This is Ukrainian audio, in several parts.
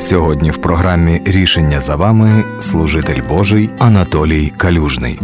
Сьогодні в програмі «Рішення за вами» служитель Божий Анатолій Калюжний.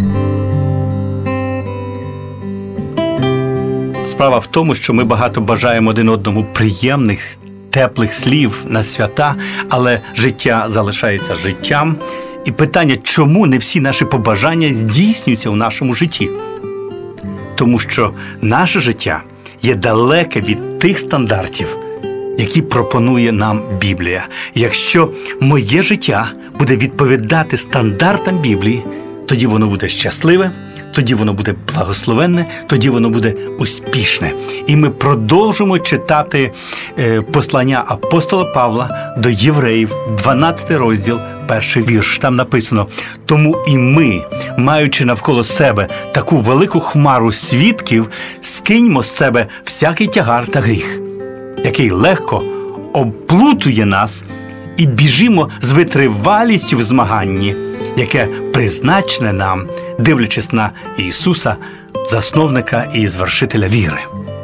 Справа в тому, що ми багато бажаємо один одному приємних, теплих слів на свята, але життя залишається життям. І питання, чому не всі наші побажання здійснюються у нашому житті? Тому що наше життя є далеке від тих стандартів, які пропонує нам Біблія. Якщо моє життя буде відповідати стандартам Біблії, тоді воно буде щасливе, тоді воно буде благословенне, тоді воно буде успішне. І ми продовжимо читати послання апостола Павла до євреїв, 12 розділ, 1 вірш. Там написано: «Тому і ми, маючи навколо себе таку велику хмару свідків, скиньмо з себе всякий тягар та гріх, який легко оплутує нас, і біжимо з витривалістю в змаганні, яке призначене нам, дивлячись на Ісуса, засновника і звершителя віри».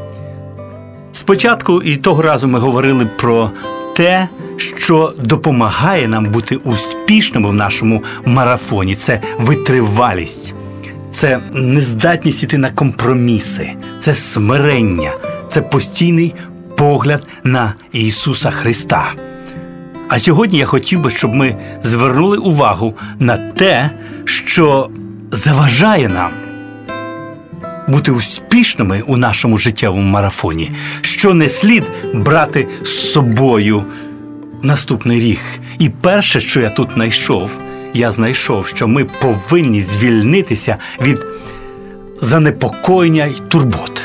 Спочатку і того разу ми говорили про те, що допомагає нам бути успішними в нашому марафоні. Це витривалість, це нездатність іти на компроміси, це смирення, це постійний погляд на Ісуса Христа. А сьогодні я хотів би, щоб ми звернули увагу на те, що заважає нам бути успішними у нашому життєвому марафоні, що не слід брати з собою наступний рік. І перше, що я тут знайшов, що ми повинні звільнитися від занепокоєння й турбот.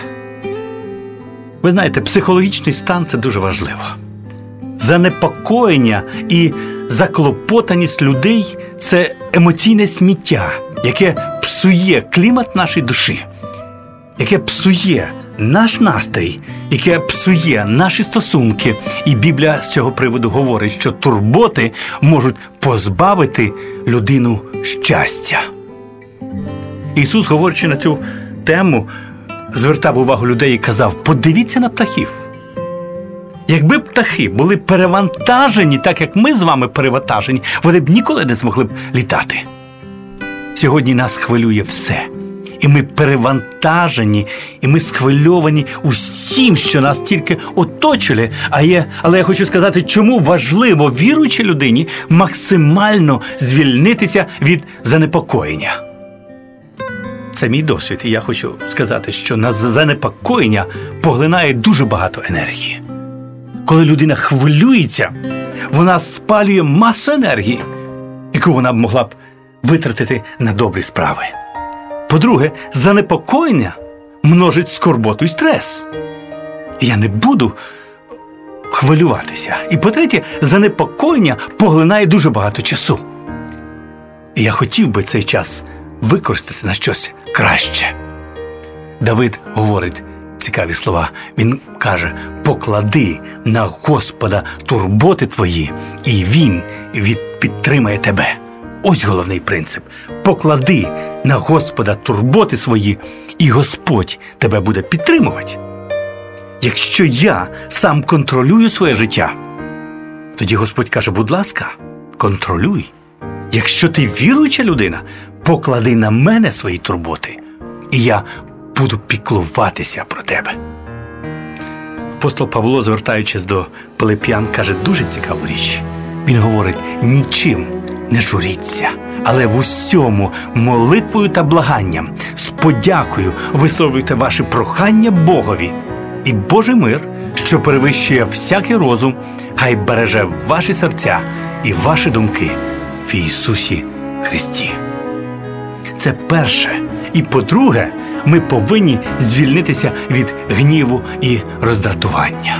Ви знаєте, психологічний стан – це дуже важливо. Занепокоєння і заклопотаність людей – це емоційне сміття, яке псує клімат нашої душі, яке псує наш настрій, яке псує наші стосунки. І Біблія з цього приводу говорить, що турботи можуть позбавити людину щастя. Ісус, говорячи на цю тему, звертав увагу людей і казав: подивіться на птахів. Якби птахи були перевантажені, так як ми з вами перевантажені, вони б ніколи не змогли б літати. Сьогодні нас хвилює все. І ми перевантажені, і ми схвильовані усім, що нас тільки оточили. Але я хочу сказати, чому важливо віруючій людині максимально звільнитися від занепокоєння. Це мій досвід, і я хочу сказати, що на занепокоєння поглинає дуже багато енергії. Коли людина хвилюється, вона спалює масу енергії, яку вона б могла б витратити на добрі справи. По-друге, занепокоєння множить скорботу і стрес. Я не буду хвилюватися. І по-третє, занепокоєння поглинає дуже багато часу. І я хотів би цей час використати на щось краще. Давид говорить цікаві слова. Він каже: поклади на Господа турботи твої, і Він підтримає тебе. Ось головний принцип. Поклади на Господа турботи свої, і Господь тебе буде підтримувати. Якщо я сам контролюю своє життя, тоді Господь каже: будь ласка, контролюй. Якщо ти віруюча людина, поклади на мене свої турботи, і я буду піклуватися про тебе. Апостол Павло, звертаючись до Пилип'ян, каже дуже цікаву річ. Він говорить: нічим не журіться, але в усьому молитвою та благанням з подякою висловлюйте ваші прохання Богові, і Божий мир, що перевищує всякий розум, хай береже ваші серця і ваші думки в Ісусі Христі. Це перше. І по-друге, ми повинні звільнитися від гніву і роздратування.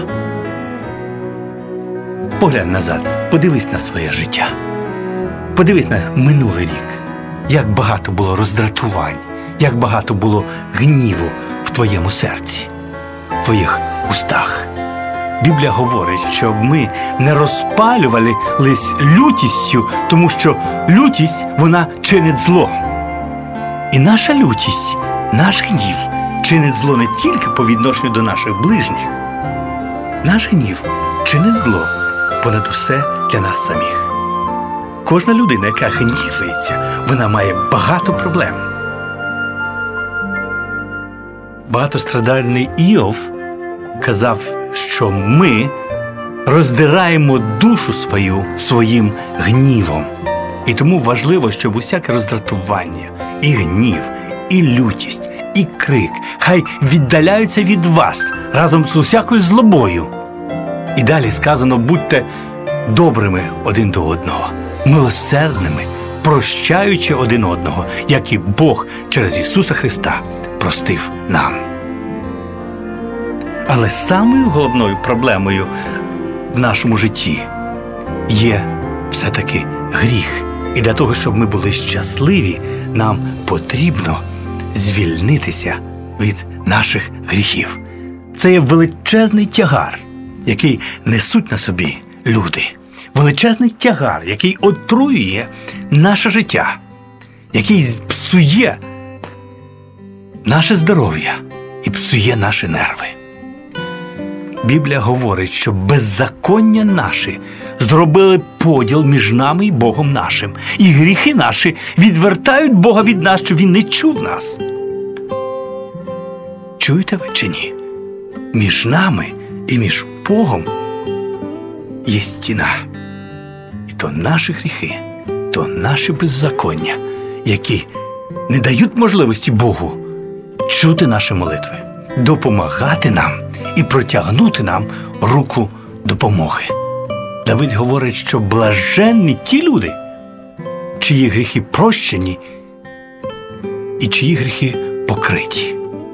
Поглянь назад, подивись на своє життя. Подивись на минулий рік. Як багато було роздратувань, як багато було гніву в твоєму серці, в твоїх устах. Біблія говорить, щоб ми не розпалювались лютістю, тому що лютість, вона чинить зло. І наша лютість, наш гнів чинить зло не тільки по відношенню до наших ближніх. Наш гнів чинить зло понад усе для нас самих. Кожна людина, яка гнівається, вона має багато проблем. Багатострадальний Іов казав, що ми роздираємо душу свою своїм гнівом. І тому важливо, щоб усяке роздратування, і гнів, і лютість, і крик хай віддаляються від вас разом з усякою злобою. І далі сказано, будьте добрими один до одного, милосердними, прощаючи один одного, як і Бог через Ісуса Христа простив нам. Але самою головною проблемою в нашому житті є все-таки гріх. І для того, щоб ми були щасливі, нам потрібно звільнитися від наших гріхів. Це є величезний тягар, який несуть на собі люди. Величезний тягар, який отруює наше життя, який псує наше здоров'я і псує наші нерви. Біблія говорить, що беззаконня наші зробили поділ між нами і Богом нашим. І гріхи наші відвертають Бога від нас, що Він не чув нас. Чуєте ви чи ні? Між нами і між Богом є стіна. І то наші гріхи, то наші беззаконня, які не дають можливості Богу чути наші молитви, допомагати нам і протягнути нам руку допомоги. Давид говорить, що блаженні ті люди, чиї гріхи прощені і чиї гріхи покриті.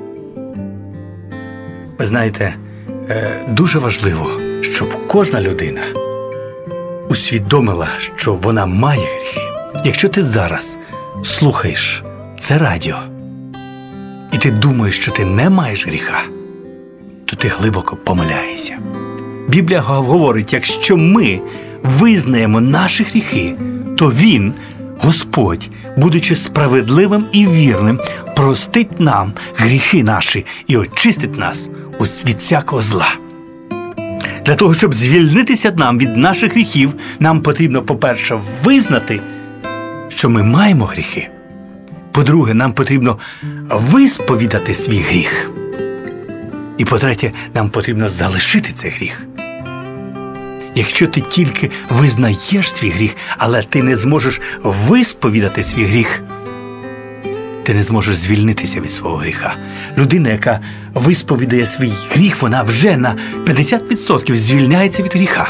Ви знаєте, дуже важливо, щоб кожна людина усвідомила, що вона має гріхи. Якщо ти зараз слухаєш це радіо, і ти думаєш, що ти не маєш гріха, то ти глибоко помиляєшся. Біблія говорить, якщо ми визнаємо наші гріхи, то Він, Господь, будучи справедливим і вірним, простить нам гріхи наші і очистить нас від всякого зла. Для того, щоб звільнитися нам від наших гріхів, нам потрібно, по-перше, визнати, що ми маємо гріхи. По-друге, нам потрібно висповідати свій гріх. І по-третє, нам потрібно залишити цей гріх. Якщо ти тільки визнаєш свій гріх, але ти не зможеш висповідати свій гріх, ти не зможеш звільнитися від свого гріха. Людина, яка висповідає свій гріх, вона вже на 50% звільняється від гріха.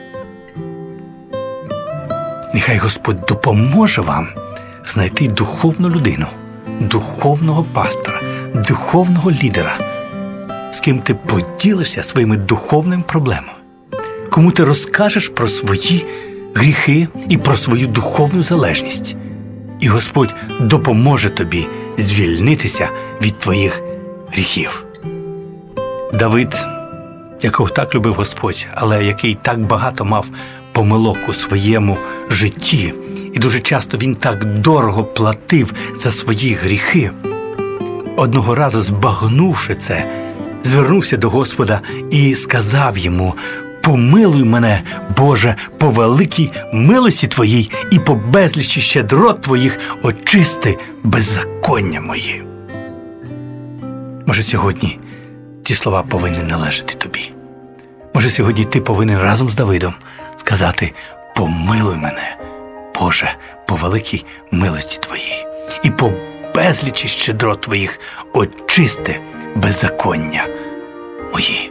Нехай Господь допоможе вам знайти духовну людину, духовного пастора, духовного лідера, з ким ти поділишся своїми духовними проблемами, кому ти розкажеш про свої гріхи і про свою духовну залежність. І Господь допоможе тобі звільнитися від твоїх гріхів. Давид, якого так любив Господь, але який так багато мав помилок у своєму житті, і дуже часто він так дорого платив за свої гріхи, одного разу, збагнувши це, звернувся до Господа і сказав йому: «Помилуй мене, Боже, по великій милості Твоїй і по безлічі щедрот Твоїх очисти беззаконня мої». Може, сьогодні ці слова повинні належати тобі. Може, сьогодні ти повинен разом з Давидом сказати: «Помилуй мене, Боже, по великій милості Твоїй і по безлічі щедрот Твоїх очисти беззаконня мої».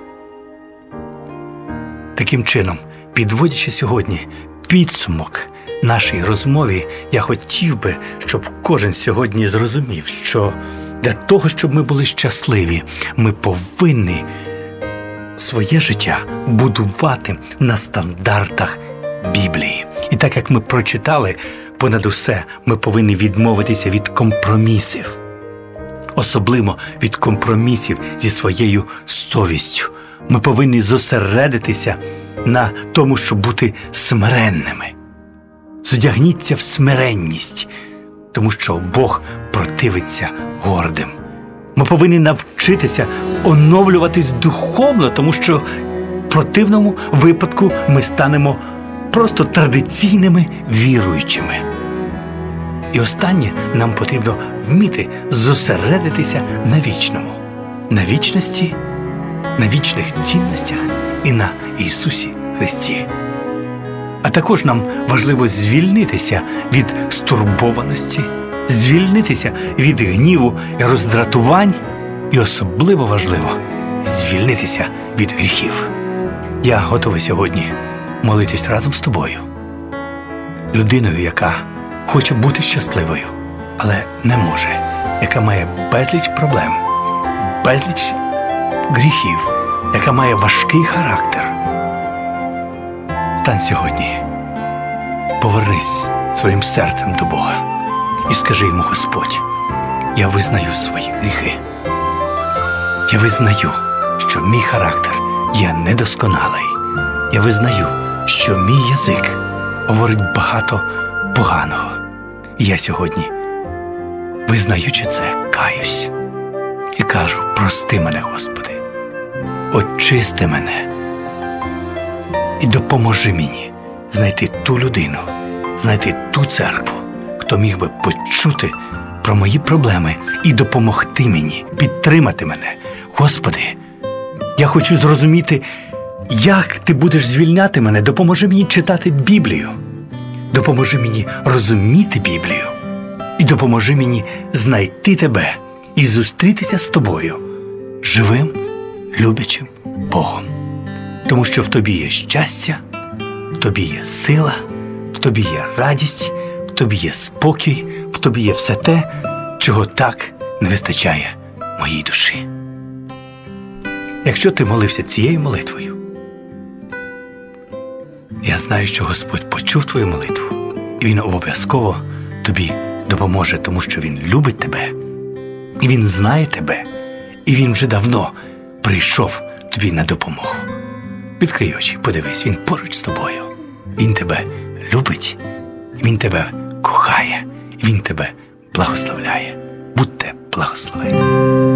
Таким чином, підводячи сьогодні підсумок нашій розмові, я хотів би, щоб кожен сьогодні зрозумів, що для того, щоб ми були щасливі, ми повинні своє життя будувати на стандартах Біблії. І так, як ми прочитали, понад усе ми повинні відмовитися від компромісів. Особливо від компромісів зі своєю совістю. Ми повинні зосередитися на тому, щоб бути смиренними. Зодягніться в смиренність, тому що Бог противиться гордим. Ми повинні навчитися оновлюватись духовно, тому що в противному випадку ми станемо просто традиційними віруючими. І останнє, нам потрібно вміти зосередитися на вічному, на вічності, на вічних цінностях і на Ісусі Христі. А також нам важливо звільнитися від стурбованості, звільнитися від гніву і роздратувань, і особливо важливо звільнитися від гріхів. Я готовий сьогодні молитись разом з тобою, людиною, яка хоче бути щасливою, але не може, яка має безліч проблем, безліч гріхів, яка має важкий характер. Стань сьогодні і повернись своїм серцем до Бога і скажи йому: Господь, я визнаю свої гріхи. Я визнаю, що мій характер є недосконалий. Я визнаю, що мій язик говорить багато поганого. І я сьогодні, визнаючи це, каюсь і кажу: прости мене, Господи, очисти мене і допоможи мені знайти ту людину, знайти ту церкву, хто міг би почути про мої проблеми і допомогти мені, підтримати мене. Господи, я хочу зрозуміти, як Ти будеш звільняти мене. Допоможи мені читати Біблію. Допоможи мені розуміти Біблію. І допоможи мені знайти Тебе і зустрітися з Тобою, живим, люблячим Богом. Тому що в Тобі є щастя, в Тобі є сила, в Тобі є радість, в Тобі є спокій, в Тобі є все те, чого так не вистачає моїй душі. Якщо ти молився цією молитвою, я знаю, що Господь почув твою молитву, і Він обов'язково тобі допоможе, тому що Він любить тебе, і Він знає тебе, і Він вже давно прийшов тобі на допомогу. Відкрий очі, подивись, Він поруч з тобою. Він тебе любить, Він тебе кохає, Він тебе благословляє. Будьте благословені.